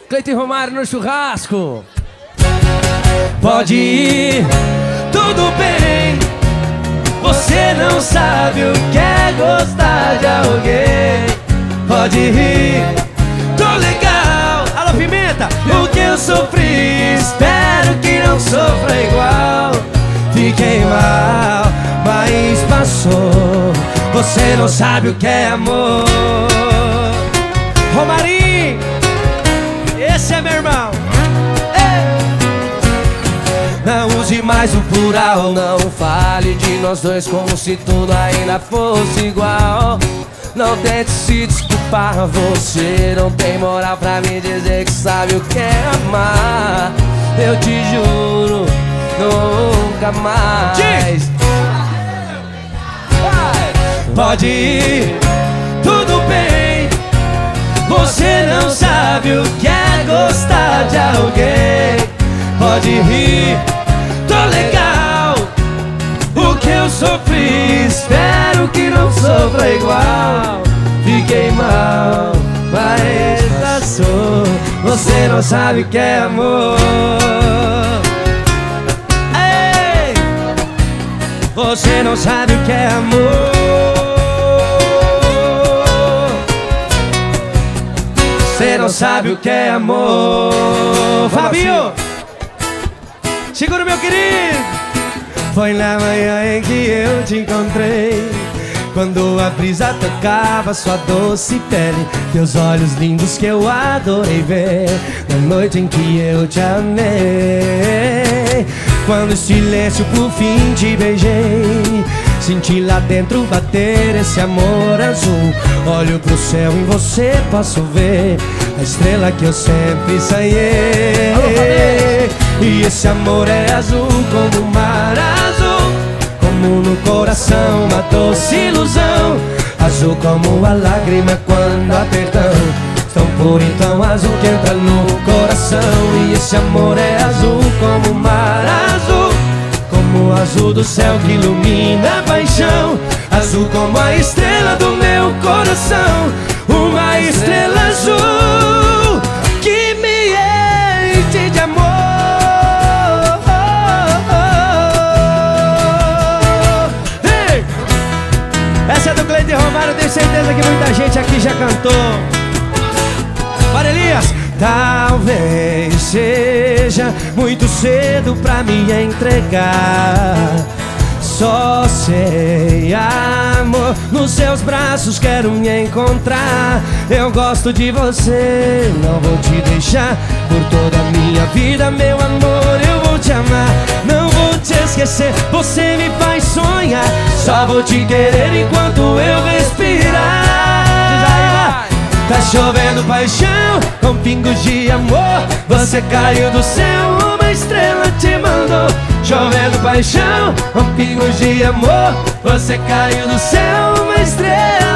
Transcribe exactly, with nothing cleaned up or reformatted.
Cleiton e Romário no churrasco. Pode ir, tudo bem. Você não sabe o que é gostar de alguém. Pode rir, tô legal. Alô, Pimenta! O que eu sofri, espero que não sofra igual. Fiquei mal, mas passou. Você não sabe o que é amor. Romarinho, esse é meu irmão. Não use mais o plural, não fale de nós dois como se tudo ainda fosse igual. Não tente se desculpar, você não tem moral pra me dizer que sabe o que é amar. Eu te juro, nunca mais. Pode ir, tudo bem. Você não sabe o que é gostar de alguém. Pode rir, tô legal. O que eu sofri, espero que não sofra igual. Fiquei mal, mas passou. Você não sabe o que é amor. Ei! Você não sabe o que é amor. Você não sabe o que é amor. Fabinho! Segura, meu querido! Foi na manhã em que eu te encontrei, quando a brisa tocava sua doce pele, teus olhos lindos que eu adorei ver, na noite em que eu te amei. Quando o silêncio por fim te beijei, senti lá dentro bater esse amor azul. Olho pro céu, em você posso ver a estrela que eu sempre sonhei. E esse amor é azul como o mar azul, como no coração uma doce ilusão. Azul como a lágrima quando há perdão, tão puro e tão azul que entra no coração. E esse amor é azul como o mar azul, como o azul do céu que ilumina a paixão. Azul como a estrela do meu coração, uma estrela azul que me enche de amor. Hey! Essa é do Cleiton e Romário, eu tenho certeza que muita gente aqui já cantou. Para Elias! Talvez seja muito cedo pra me entregar. Só sei, amor, nos seus braços quero me encontrar. Eu gosto de você, não vou te deixar. Por toda a minha vida, meu amor, eu vou te amar. Não vou te esquecer, você me faz sonhar. Só vou te querer enquanto eu respirar. Tá chovendo paixão com pingos de amor. Você caiu do céu, uma estrela te mandou. Chovendo paixão com pingos de amor. Você caiu do céu, uma estrela